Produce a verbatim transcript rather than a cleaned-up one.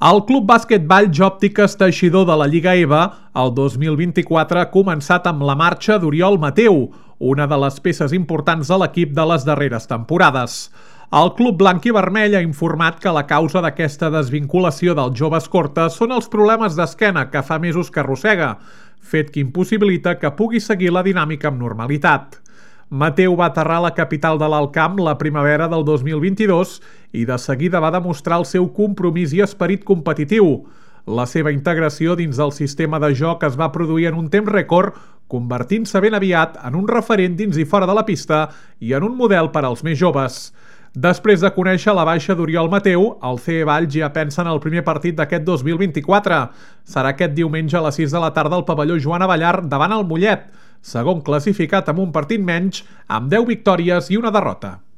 El Club Bàsquet Valls Òptiques Teixidor de la Lliga E V A el dos mil vint-i-quatre ha començat amb la marxa d'Oriol Mateu, una de les peces importants de l'equip de les darreres temporades. El club blanc i vermell ha informat que la causa d'aquesta desvinculació del jove escorta són els problemes d'esquena que fa mesos que arrossega, fet que impossibilita que pugui seguir la dinàmica amb normalitat. Mateu va aterrar a la capital de l'Alt Camp la primavera del dos mil vint-i-dos i de seguida va demostrar el seu compromís i esperit competitiu. La seva integració dins del sistema de joc es va produir en un temps rècord, convertint-se ben aviat en un referent dins i fora de la pista i en un model per als més joves. Després de conèixer la baixa d'Oriol Mateu, el C E Valls ja pensa en el primer partit d'aquest dos mil vint-i-quatre. Serà aquest diumenge a les sis de la tarda al pavelló Joan Abellar davant el Mollet, segon classificat amb un partit menys, amb deu victòries i una derrota.